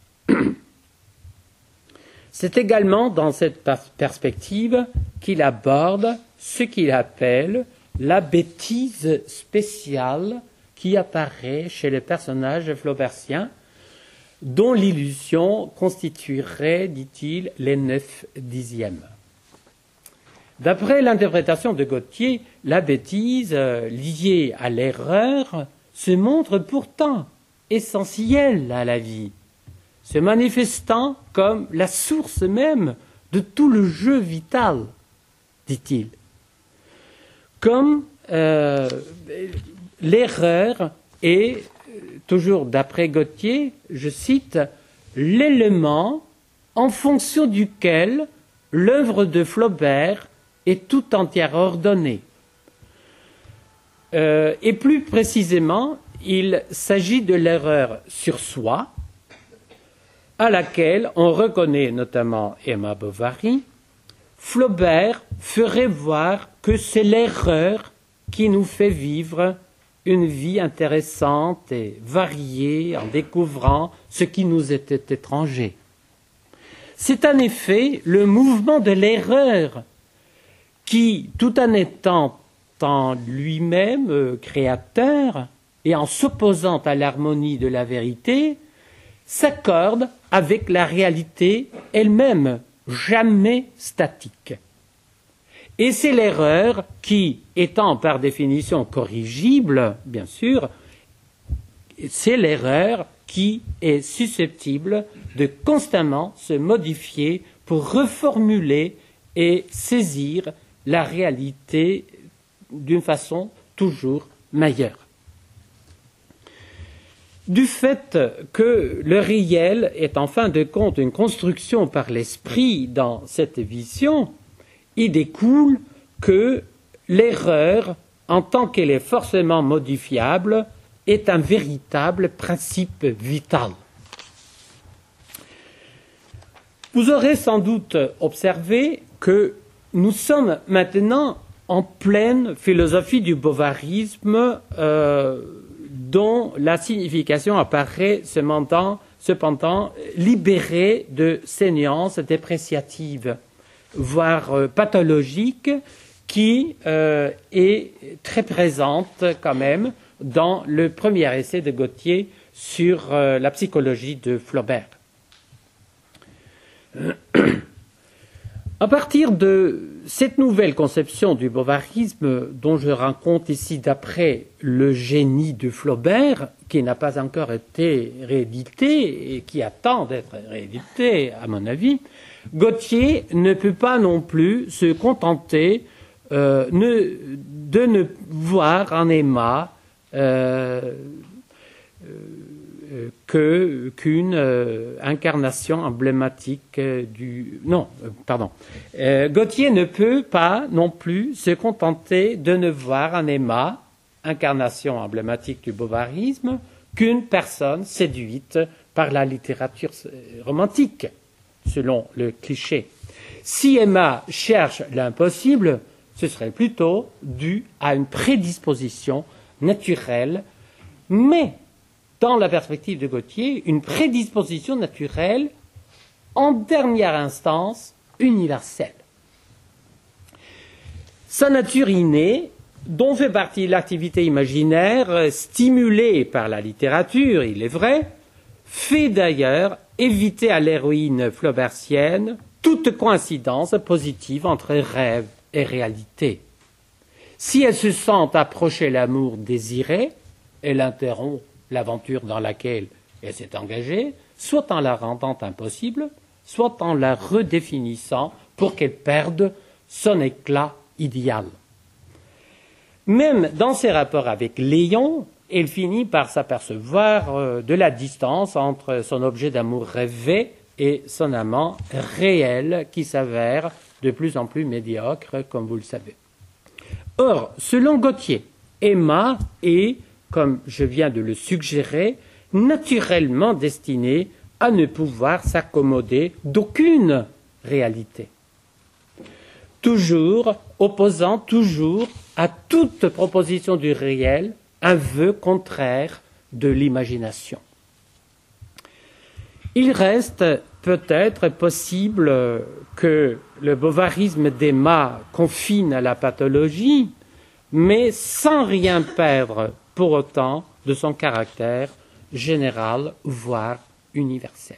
C'est également dans cette perspective qu'il aborde ce qu'il appelle la bêtise spéciale qui apparaît chez les personnages flaubertiens, dont l'illusion constituerait, dit-il, les neuf dixièmes. D'après l'interprétation de Gautier, la bêtise euh, liée à l'erreur se montre pourtant essentielle à la vie, se manifestant comme la source même de tout le jeu vital, dit-il. Comme euh, l'erreur est, toujours d'après Gautier, je cite, l'élément en fonction duquel l'œuvre de Flaubert est tout entière ordonnée. Euh, et plus précisément, il s'agit de l'erreur sur soi, à laquelle on reconnaît notamment Emma Bovary. Flaubert ferait voir que c'est l'erreur qui nous fait vivre une vie intéressante et variée en découvrant ce qui nous était étranger. C'est en effet le mouvement de l'erreur qui, tout en étant en lui-même euh, créateur et en s'opposant à l'harmonie de la vérité, s'accorde avec la réalité elle-même, jamais statique. Et c'est l'erreur qui, étant par définition corrigible, bien sûr, c'est l'erreur qui est susceptible de constamment se modifier pour reformuler et saisir la réalité d'une façon toujours meilleure. Du fait que le réel est en fin de compte une construction par l'esprit dans cette vision, il découle que l'erreur, en tant qu'elle est forcément modifiable, est un véritable principe vital. Vous aurez sans doute observé que nous sommes maintenant en pleine philosophie du bovarisme, euh, dont la signification apparaît cependant, cependant libérée de ces nuances dépréciatives, voire euh, pathologiques, qui euh, est très présente quand même dans le premier essai de Gautier sur euh, la psychologie de Flaubert. À partir de cette nouvelle conception du bovarisme, dont je rends compte ici d'après le génie de Flaubert, qui n'a pas encore été réédité et qui attend d'être réédité, à mon avis, Gautier ne peut pas non plus se contenter euh, ne, de ne voir en Emma euh, euh, que, qu'une euh, incarnation emblématique euh, du... Non, euh, pardon. Euh, Gautier ne peut pas non plus se contenter de ne voir en Emma, incarnation emblématique du bovarisme, qu'une personne séduite par la littérature romantique, selon le cliché. Si Emma cherche l'impossible, ce serait plutôt dû à une prédisposition naturelle, mais dans la perspective de Gautier, une prédisposition naturelle, en dernière instance, universelle. Sa nature innée, dont fait partie l'activité imaginaire, stimulée par la littérature, il est vrai, fait d'ailleurs éviter à l'héroïne flaubertienne toute coïncidence positive entre rêve et réalité. Si elle se sent approcher l'amour désiré, elle interrompt l'aventure dans laquelle elle s'est engagée, soit en la rendant impossible, soit en la redéfinissant pour qu'elle perde son éclat idéal. Même dans ses rapports avec Léon, elle finit par s'apercevoir euh, de la distance entre son objet d'amour rêvé et son amant réel qui s'avère de plus en plus médiocre, comme vous le savez. Or, selon Gautier, Emma est, comme je viens de le suggérer, naturellement destinée à ne pouvoir s'accommoder d'aucune réalité. Toujours, opposant toujours à toute proposition du réel un vœu contraire de l'imagination. Il reste peut-être possible que le bovarisme d'Emma confine à la pathologie, mais sans rien perdre pour autant de son caractère général, voire universel.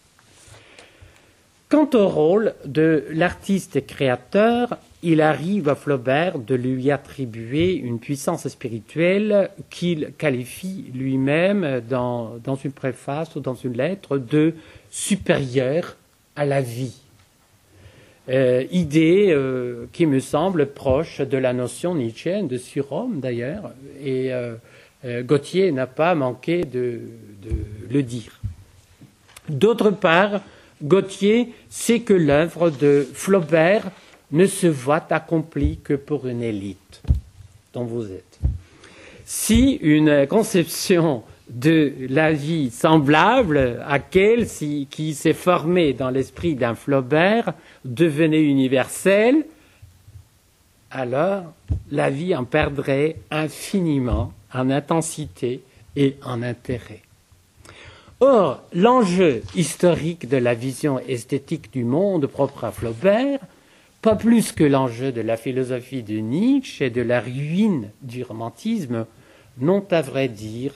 Quant au rôle de l'artiste créateur, il arrive à Flaubert de lui attribuer une puissance spirituelle qu'il qualifie lui-même dans, dans une préface ou dans une lettre de supérieure à la vie. Euh, idée euh, qui me semble proche de la notion nietzschéenne de surhomme d'ailleurs, et euh, euh, Gautier n'a pas manqué de, de le dire. D'autre part, Gautier sait que l'œuvre de Flaubert ne se voit accomplie que pour une élite dont vous êtes. Si une conception de la vie semblable à celle qui s'est formée dans l'esprit d'un Flaubert devenait universelle, alors la vie en perdrait infiniment en intensité et en intérêt. Or, l'enjeu historique de la vision esthétique du monde propre à Flaubert, pas plus que l'enjeu de la philosophie de Nietzsche et de la ruine du romantisme, n'ont à vrai dire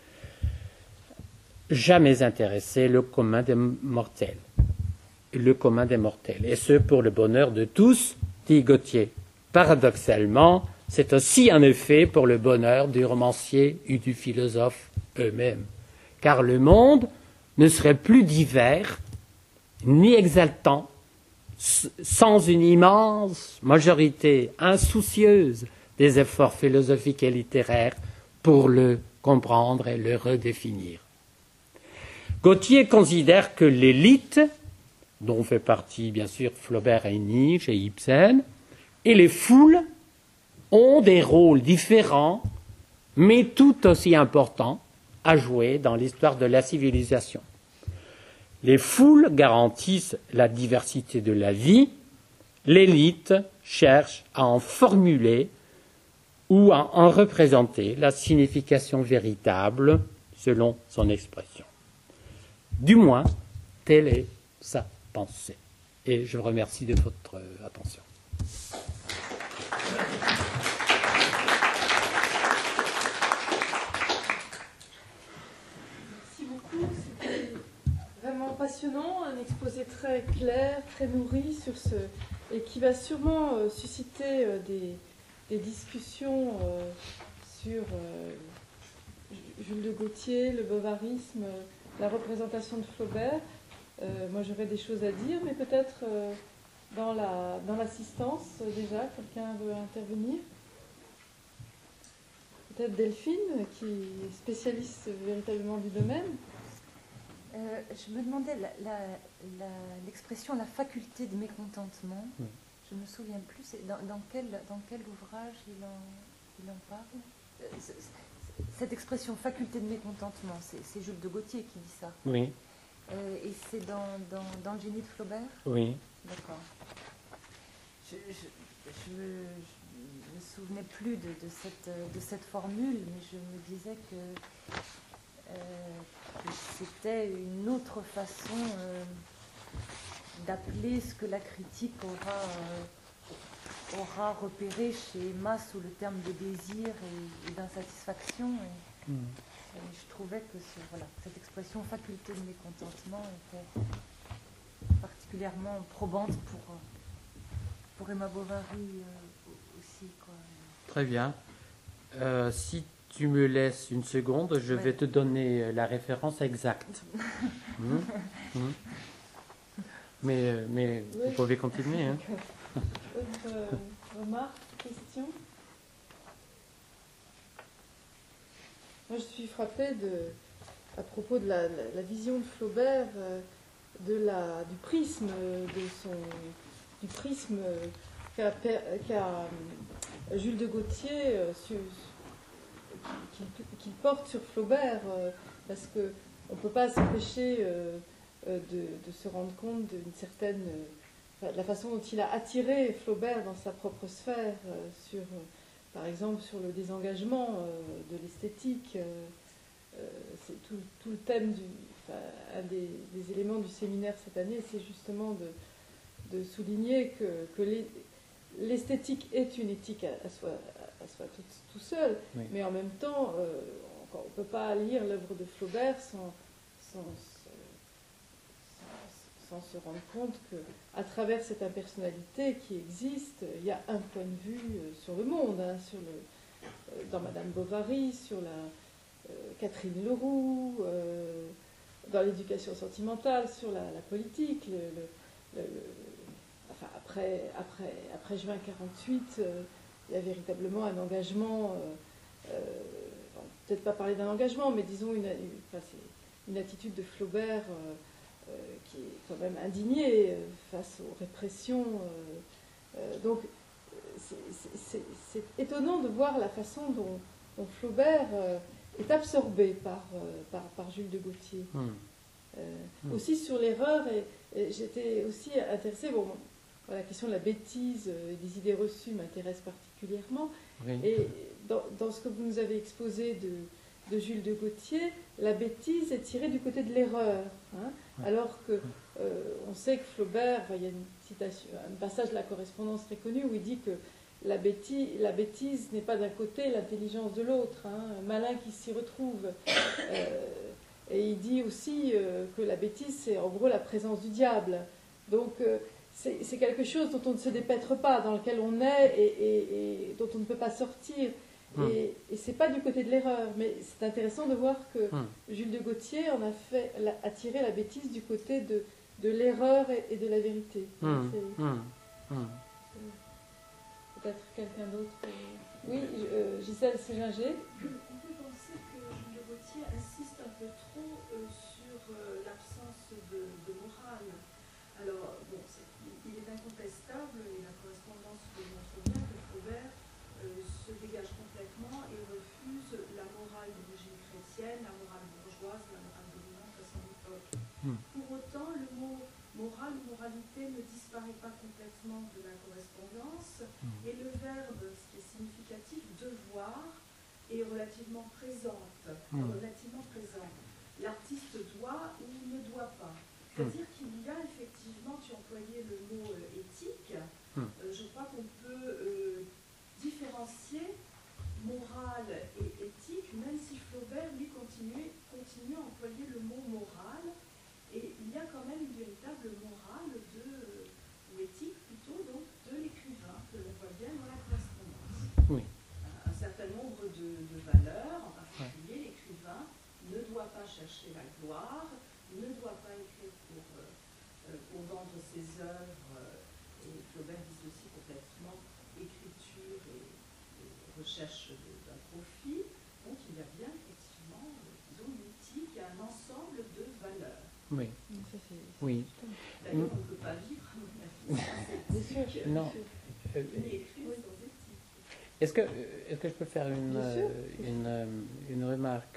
jamais intéressé le commun des mortels. Le commun des mortels, et ce pour le bonheur de tous, dit Gautier. Paradoxalement, c'est aussi en effet pour le bonheur du romancier et du philosophe eux-mêmes. Car le monde ne serait plus divers ni exaltant sans une immense majorité insoucieuse des efforts philosophiques et littéraires pour le comprendre et le redéfinir. Gautier considère que l'élite, dont fait partie bien sûr Flaubert et Nietzsche et Ibsen, et les foules ont des rôles différents, mais tout aussi importants, à jouer dans l'histoire de la civilisation. Les foules garantissent la diversité de la vie, l'élite cherche à en formuler ou à en représenter la signification véritable selon son expression. Du moins, telle est sa pensée. Et je vous remercie de votre attention. Passionnant, un exposé très clair, très nourri sur ce, et qui va sûrement euh, susciter euh, des, des discussions euh, sur euh, Jules de Gaultier, le bovarisme, euh, la représentation de Flaubert. Euh, moi j'aurais des choses à dire, mais peut-être euh, dans la, dans l'assistance euh, déjà, quelqu'un veut intervenir. Peut-être Delphine, qui est spécialiste véritablement du domaine. Euh, je me demandais la, la, la, l'expression la faculté de mécontentement. Oui. Je me souviens plus. C'est dans, dans, quel, dans quel ouvrage il en, il en parle euh, c'est, c'est, cette expression faculté de mécontentement, c'est, c'est Jules de Gaultier qui dit ça. Oui. Euh, et c'est dans, dans, dans le génie de Flaubert. Oui. D'accord. Je ne me, me souvenais plus de, de, cette, de cette formule, mais je me disais que Euh, c'était une autre façon euh, d'appeler ce que la critique aura, euh, aura repéré chez Emma sous le terme de désir et, et d'insatisfaction. Et, mmh. et je trouvais que ce, voilà, cette expression faculté de mécontentement était particulièrement probante pour, pour Emma Bovary euh, aussi, quoi. Très bien. Euh, si tu me laisses une seconde, je oui. vais te donner la référence exacte. mmh. Mmh. Mais, mais oui. Vous pouvez continuer. Hein. Autre euh, remarque, question? Moi, je suis frappée de, à propos de la, la, la vision de Flaubert, euh, de la, du prisme, de son, du prisme qu'a, qu'a Jules de Gaultier euh, sur, porte sur Flaubert, euh, parce qu'on ne peut pas s'empêcher euh, euh, de, de se rendre compte d'une certaine... Euh, enfin, de la façon dont il a attiré Flaubert dans sa propre sphère, euh, sur, euh, par exemple sur le désengagement euh, de l'esthétique. Euh, euh, c'est tout, tout le thème, du, enfin, un des, des éléments du séminaire cette année, c'est justement de, de souligner que, que les, l'esthétique est une éthique à, à soi, à soi tout, tout seul, oui. Mais en même temps, euh, on ne peut pas lire l'œuvre de Flaubert sans, sans, sans, sans se rendre compte qu'à travers cette impersonnalité qui existe, il y a un point de vue sur le monde, hein, sur le, dans Madame Bovary, sur la euh, Catherine Leroux, euh, dans l'éducation sentimentale, sur la, la politique, le, le, le, enfin, après, après, après juin quarante-huit, euh, il y a véritablement un engagement, euh, euh, peut-être pas parler d'un engagement, mais disons une, une, enfin, c'est une attitude de Flaubert euh, euh, qui est quand même indignée euh, face aux répressions. Euh, euh, donc c'est, c'est, c'est étonnant de voir la façon dont, dont Flaubert euh, est absorbé par, euh, par, par Jules de Gaultier. Mmh. Euh, mmh. Aussi sur l'erreur, et, et j'étais aussi intéressée, bon, la question de la bêtise et des idées reçues m'intéresse particulièrement. Oui. Et dans, dans ce que vous nous avez exposé de, de Jules de Gaultier, la bêtise est tirée du côté de l'erreur. Hein, oui. Alors que euh, on sait que Flaubert, il y a une citation, un passage de la correspondance très connu où il dit que la bêtise, la bêtise n'est pas d'un côté, l'intelligence de l'autre. Hein, un malin qui s'y retrouve. Euh, et il dit aussi euh, que la bêtise, c'est en gros la présence du diable. Donc euh, c'est, c'est quelque chose dont on ne se dépêtre pas, dans lequel on est et, et, et dont on ne peut pas sortir. Hum. Et, et c'est pas du côté de l'erreur, mais c'est intéressant de voir que hum. Jules de Gaultier en a fait, a tiré la bêtise du côté de, de l'erreur et, et de la vérité. Hum. Hum. Hum. Peut-être quelqu'un d'autre. Oui, euh, Gisèle Séginger. On peut penser que Jules de Gaultier insiste un peu trop euh, sur euh, l'absence de, de morale. Alors, bon, c'est, il est incontestable, et la correspondance le montre bien, que Flaubert euh, se dégage complètement et refuse la morale d'origine chrétienne, la morale bourgeoise, la morale dominante à son époque. Mm. Pour autant, le mot morale ou moralité ne disparaît pas complètement de la correspondance, mm. et le verbe, ce qui est significatif, devoir, est relativement présente, mm. relativement présent. L'artiste doit ou ne doit pas. C'est-à-dire qu'il y a effectivement, tu employais le mot euh, éthique, mm. euh, je crois qu'on peut euh, différencier morale et éthique, même si Flaubert, lui, continue, continue à employer le mot moral, et il y a quand même une véritable morale de, ou éthique plutôt, donc, de l'écrivain, que l'on voit bien dans la correspondance. Oui. Un, un certain nombre de, de valeurs, en particulier, ouais. L'écrivain ne doit pas chercher la gloire, ne doit pas écrire pour, euh, pour vendre ses œuvres, euh, et Flaubert dissocie complètement écriture et, et recherche de, d'un profit. Donc il y a bien effectivement, euh, disons, une éthique, un ensemble de valeurs. Oui. Ça, c'est, c'est oui. D'ailleurs, on ne peut pas vivre sans éthique. Non. Euh, ni écrire sans éthique. Est-ce que, est-ce que je peux faire une, euh, une, euh, une remarque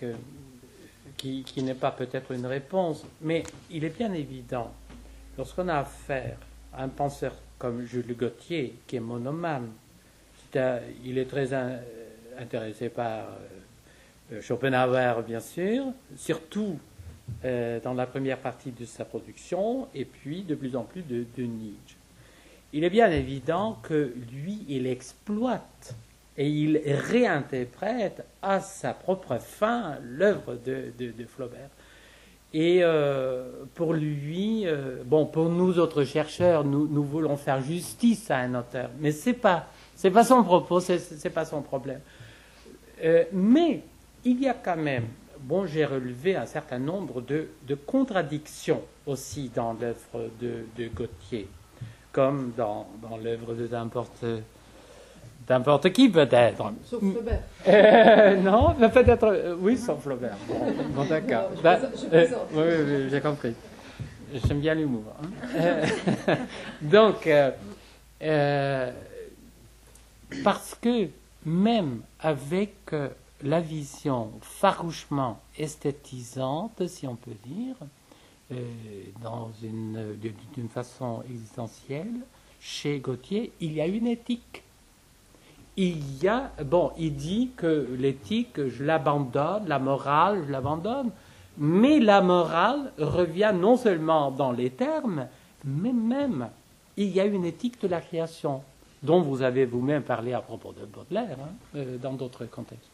qui, qui n'est pas peut-être une réponse, mais il est bien évident, lorsqu'on a affaire à un penseur comme Jules Gaultier, qui est monomane, c'est un, il est très in, intéressé par euh, Schopenhauer, bien sûr, surtout euh, dans la première partie de sa production, et puis de plus en plus de, de Nietzsche. Il est bien évident que lui, il exploite et il réinterprète à sa propre fin l'œuvre de, de, de Flaubert. Et euh, pour lui, euh, bon, pour nous autres chercheurs, nous, nous voulons faire justice à un auteur, mais c'est pas, c'est pas son propos, c'est, c'est pas son problème. Euh, mais il y a quand même, bon, j'ai relevé un certain nombre de, de contradictions aussi dans l'œuvre de, de Gaultier, comme dans, dans l'œuvre de n'importe N'importe qui, peut-être. Sauf Flaubert. Euh, non, mais peut-être... Euh, oui, sauf Flaubert. Bon, bon d'accord. Je bah, plaisante, je plaisante. Euh, oui, oui, j'ai compris. J'aime bien l'humour. Hein. Donc, euh, euh, parce que même avec euh, la vision farouchement esthétisante, si on peut dire, euh, dans une, d'une façon existentielle, chez Gautier, il y a une éthique. Il y a, bon, il dit que l'éthique, je l'abandonne, la morale, je l'abandonne, mais la morale revient non seulement dans les termes, mais même, il y a une éthique de la création, dont vous avez vous-même parlé à propos de Baudelaire, hein, euh, dans d'autres contextes.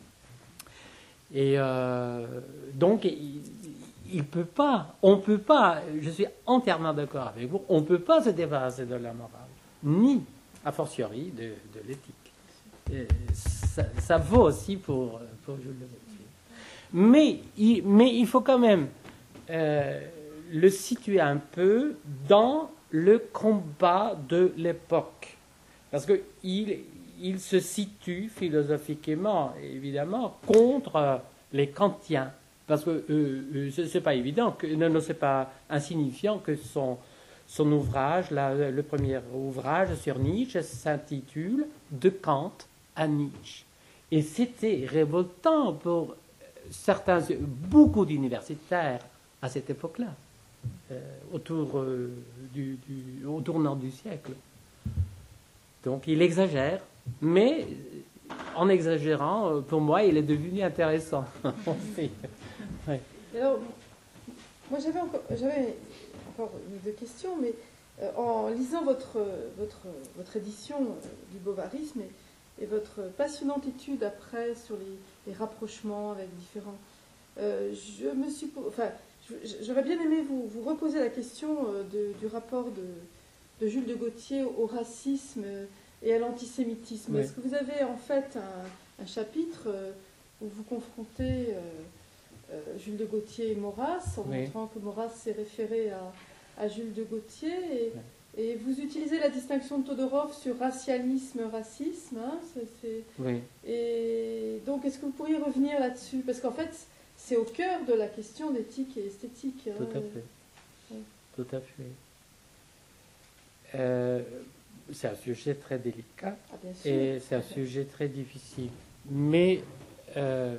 Et euh, donc, il ne peut pas, on ne peut pas, je suis entièrement d'accord avec vous, on ne peut pas se débarrasser de la morale, ni, a fortiori, de, de l'éthique. Et ça, ça vaut aussi pour, pour Jules de Gautier. Mais il, mais il faut quand même euh, le situer un peu dans le combat de l'époque. Parce qu'il il se situe philosophiquement, évidemment, contre les kantiens. Parce que euh, ce n'est pas évident, que, non, non, c'est pas insignifiant que son, son ouvrage, là, le premier ouvrage sur Nietzsche, s'intitule « De Kant à Nietzsche ». Et c'était révoltant pour certains, beaucoup d'universitaires à cette époque-là, euh, autour euh, du, du, au tournant du siècle. Donc il exagère, mais en exagérant, pour moi, il est devenu intéressant. Ouais. Alors, moi j'avais encore, j'avais encore deux questions, mais euh, en lisant votre, votre, votre édition euh, du bovarisme et, et votre passionnante étude après sur les, les rapprochements avec différents, euh, je me suis, enfin, j'aurais bien aimé vous, vous reposer la question euh, de, du rapport de, de Jules de Gautier au racisme et à l'antisémitisme. Oui. Est-ce que vous avez en fait un, un chapitre euh, où vous confrontez euh, euh, Jules de Gautier et Maurras, en oui. montrant que Maurras s'est référé à, à Jules de Gautier, et, oui. et vous utilisez la distinction de Todorov sur racialisme, racisme, hein, c'est, c'est... Oui. Et donc est-ce que vous pourriez revenir là-dessus, parce qu'en fait c'est au cœur de la question d'éthique et esthétique. Tout hein, à fait. Oui. Tout à fait. Euh, c'est un sujet très délicat ah, bien sûr. Et c'est un sujet très difficile. Mais euh,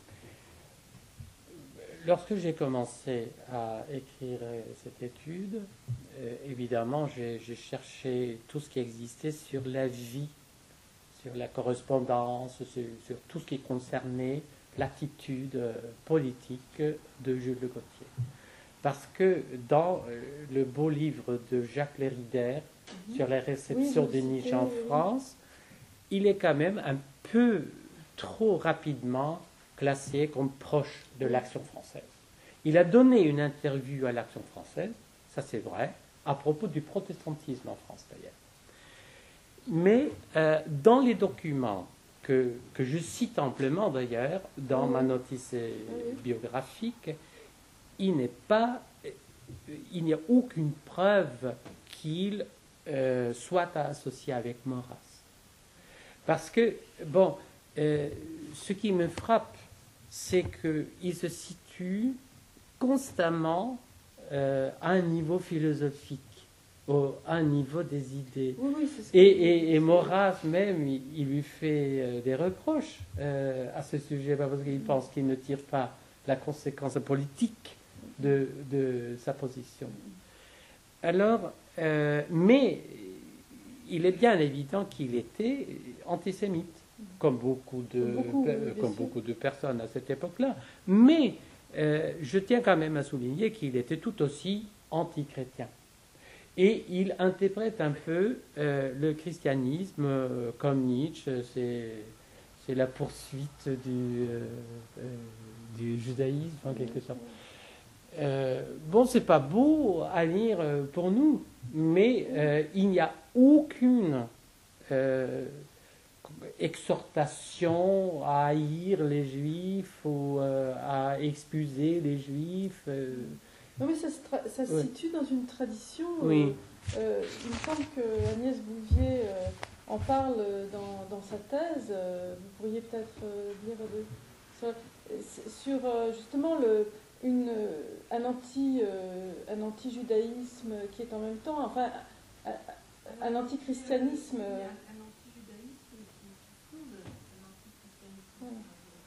lorsque j'ai commencé à écrire cette étude, euh, évidemment, j'ai, j'ai cherché tout ce qui existait sur la vie, sur la correspondance, sur, sur tout ce qui concernait l'attitude euh, politique de Jules de Gautier. Parce que dans euh, le beau livre de Jacques Léridaire, mmh. sur la réception oui, de Nietzsche en France, il est quand même un peu trop rapidement classé comme proche de l'Action française. Il a donné une interview à l'Action française, ça c'est vrai, à propos du protestantisme en France d'ailleurs. Mais euh, dans les documents que, que je cite amplement d'ailleurs, dans mmh. ma notice mmh. biographique, il n'est pas, il n'y a aucune preuve qu'il euh, soit associé avec Maurras. Parce que, bon, euh, ce qui me frappe, c'est qu'il se situe constamment euh, à un niveau philosophique, au, à un niveau des idées. Oui, oui, c'est ce et, et, et Maurras même, il, il lui fait euh, des reproches euh, à ce sujet, parce qu'il pense qu'il ne tire pas la conséquence politique de, de sa position. Alors, euh, mais il est bien évident qu'il était antisémite, comme beaucoup de, beaucoup, euh, comme beaucoup de personnes à cette époque-là. Mais euh, je tiens quand même à souligner qu'il était tout aussi anti-chrétien. Et il interprète un peu euh, le christianisme euh, comme Nietzsche, c'est, c'est la poursuite du, euh, euh, du judaïsme en quelque sorte. Euh, bon, c'est pas beau à lire euh, pour nous, mais euh, il n'y a aucune euh, exhortation à haïr les juifs ou euh, à excuser les juifs. Euh. Non, mais ça se, tra- ça se oui. situe dans une tradition. Oui. Euh, il me semble que Agnès Bouvier euh, en parle dans, dans sa thèse. Euh, vous pourriez peut-être euh, dire de, sur, sur euh, justement le. Une, un, anti, euh, un anti-judaïsme qui est en même temps, enfin, un, un anti-christianisme. Il y a un anti-judaïsme qui fonde un anti-christianisme. Voilà.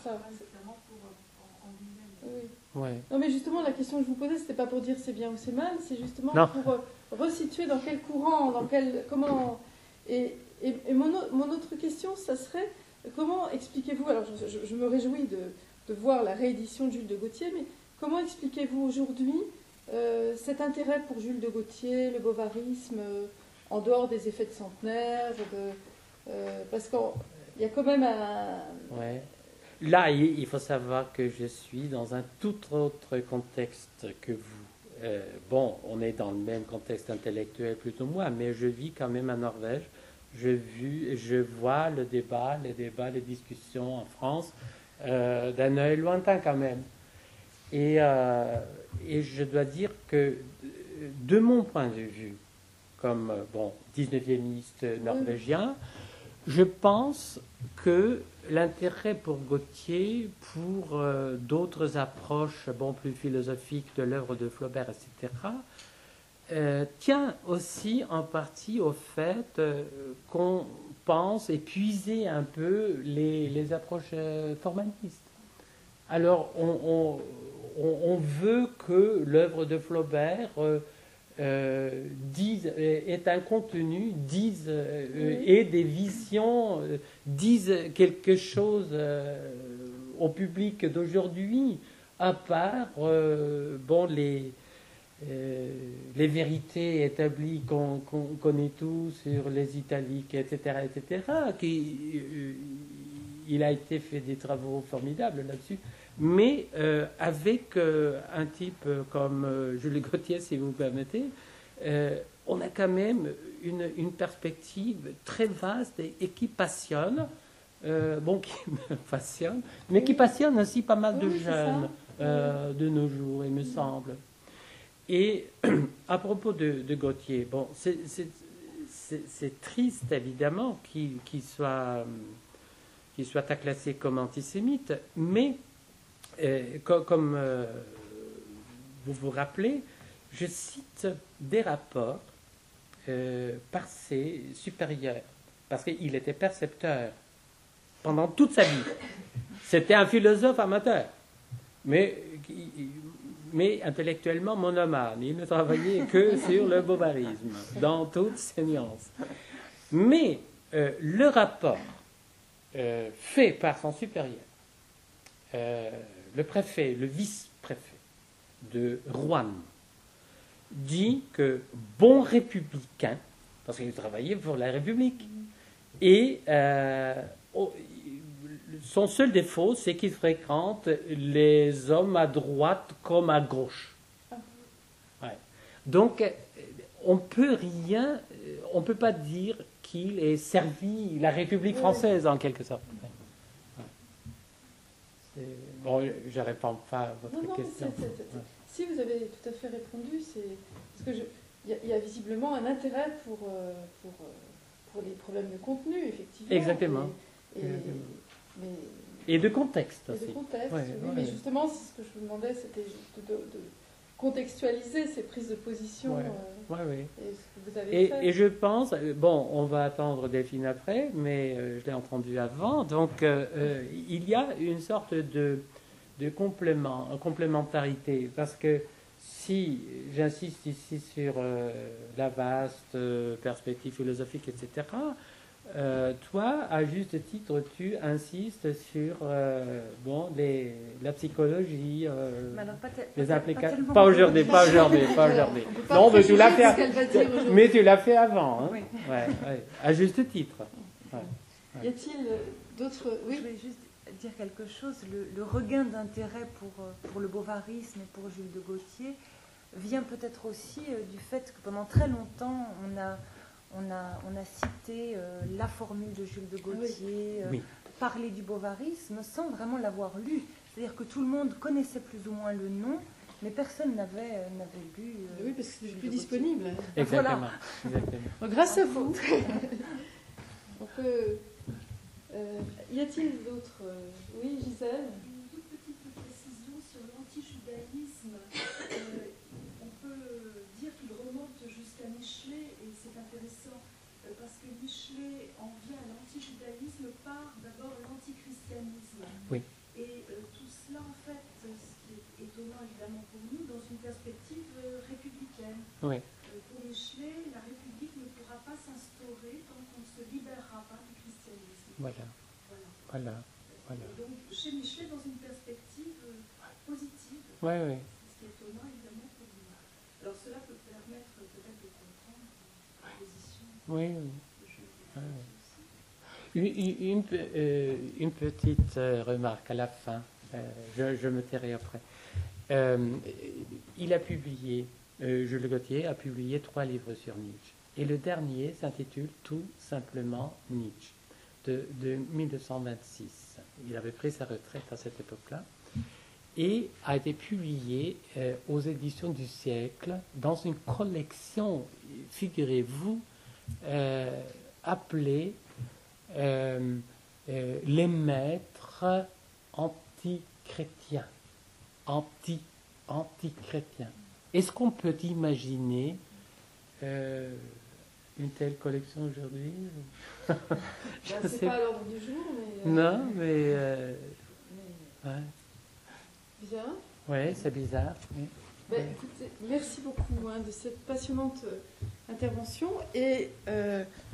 ça. pas nécessairement pour en, en lui-même. Oui. Ouais. Non, mais justement, la question que je vous posais, c'était pas pour dire c'est bien ou c'est mal, c'est justement Non. pour euh, resituer dans quel courant, dans quel. Comment. Et, et, et mon, o- mon autre question, ça serait comment expliquez-vous. Alors, je, je- je me réjouis de, de voir la réédition de Jules de Gaultier, mais comment expliquez-vous aujourd'hui euh, cet intérêt pour Jules de Gaultier, le bovarisme, euh, en dehors des effets de centenaire de, euh, parce qu'il y a quand même un. Ouais. Là, il il faut savoir que je suis dans un tout autre contexte que vous. Euh, bon, on est dans le même contexte intellectuel plutôt moi, mais je vis quand même en Norvège. Je, vis, je vois le débat, les débats, les discussions en France euh, d'un œil lointain quand même. Et, euh, et je dois dire que, de mon point de vue, comme bon, dix-neuviémiste norvégien, je pense que l'intérêt pour Gaultier, pour euh, d'autres approches bon, plus philosophiques de l'œuvre de Flaubert, et cetera, euh, tient aussi en partie au fait euh, qu'on pense épuiser un peu les, les approches euh, formalistes. Alors, on, on, on veut que l'œuvre de Flaubert euh, euh, dise, ait un contenu, dise, euh, Oui. ait des visions, euh, dise quelque chose euh, au public d'aujourd'hui, à part euh, bon, les, euh, les vérités établies qu'on qu'on connaît tous sur les italiques, et cetera, et cetera, qui, euh, il a été fait des travaux formidables là-dessus. Mais euh, avec euh, un type comme euh, Jules Gaultier, si vous me permettez, euh, on a quand même une, une perspective très vaste et, et qui passionne, euh, bon, qui me passionne, mais qui passionne aussi pas mal de Oui, c'est jeunes ça. euh, de nos jours, il me semble. Et à propos de, de Gaultier, bon, c'est, c'est, c'est, c'est triste évidemment qu'il, qu'il soit, qu'il soit classé comme antisémite, mais Euh, comme, comme euh, vous vous rappelez, je cite des rapports euh, par ses supérieurs, parce qu'il était percepteur pendant toute sa vie. C'était un philosophe amateur, mais, mais intellectuellement monomane. Il ne travaillait que sur le bovarisme, dans toutes ses nuances. Mais euh, le rapport euh, fait par son supérieur, euh, le préfet, le vice-préfet de Rouen, dit que bon républicain, parce qu'il travaillait pour la République, et euh, son seul défaut, c'est qu'il fréquente les hommes à droite comme à gauche. Ouais. Donc, on peut rien, on peut pas dire qu'il ait servi la République française en quelque sorte. Bon, je ne réponds pas à votre non, non, question. c'est, c'est, c'est, si vous avez tout à fait répondu, c'est parce que il y, y a visiblement un intérêt pour, euh, pour, euh, pour les problèmes de contenu, effectivement. Exactement. Et, et, Exactement. Mais, et de contexte et aussi. de contexte, ouais, oui, ouais. mais justement, ce que je vous demandais, c'était de, de, de contextualiser ces prises de position. Ouais, euh, ouais, ouais. Et ce que vous avez Et, fait. et je pense, bon, on va attendre Delphine après, mais euh, je l'ai entendu avant, donc euh, euh, il y a une sorte de, de complément, complémentarité, parce que si j'insiste ici sur euh, la vaste euh, perspective philosophique, et cetera, euh, toi, à juste titre, tu insistes sur euh, bon, les, la psychologie, euh, Mais alors, pas te- les pas te- implications. pas Pas tellement aujourd'hui, pas aujourd'hui, pas aujourd'hui. Non, mais tu l'as fait. Ce qu'elle va dire aujourd'hui. Mais tu l'as fait avant, hein. Oui. Ouais, ouais, à juste titre. Ouais. Y a-t-il d'autres. Je Oui, voulais juste dire quelque chose. Le, le regain d'intérêt pour, euh, pour le bovarisme et pour Jules de Gaultier vient peut-être aussi euh, du fait que pendant très longtemps, on a, on a, on a cité euh, la formule de Jules de Gaultier, euh, Oui. parler du bovarisme sans vraiment l'avoir lu. C'est-à-dire que tout le monde connaissait plus ou moins le nom, mais personne n'avait euh, n'avait lu. euh, oui, parce que c'est Jules plus de Gaultier. disponible. Exactement. Voilà. Exactement. Donc, grâce à vous. On peut. Euh, y a-t-il d'autres. euh, Oui, Gisèle. Une toute petite précision sur l'antijudaïsme. Euh, on peut dire qu'il remonte jusqu'à Michelet, et c'est intéressant euh, parce que Michelet en vient à l'antijudaïsme par d'abord l'antichristianisme. Oui. Et Oui. Euh, pour Michelet, la République ne pourra pas s'instaurer tant qu'on ne se libérera pas du christianisme. Voilà. Voilà. Voilà. Voilà. Et donc, chez Michelet, dans une perspective euh, positive, Oui, oui. ce qui est étonnant évidemment pour lui. Alors, cela peut permettre peut-être de comprendre la position Oui, oui. de Jules Ouais, ouais. aussi. Une, une, pe- euh, une petite euh, remarque à la fin, euh, je, je me tairai après. Euh, il a publié, euh, Jules Gauthier a publié trois livres sur Nietzsche. Et le dernier s'intitule tout simplement Nietzsche, de, de mille neuf cent vingt-six. Il avait pris sa retraite à cette époque-là et a été publié euh, aux éditions du siècle dans une collection, figurez-vous, euh, appelée euh, euh, Les maîtres anti-chrétiens. Anti, anti-chrétiens. Est-ce qu'on peut imaginer euh, une telle collection aujourd'hui? Ben, Je c'est sais pas à l'ordre du jour, mais. euh, Non, mais euh, mais ouais, bien. ouais, c'est bizarre. Oui. Ben, écoutez, merci beaucoup hein, de cette passionnante euh, intervention. Et euh,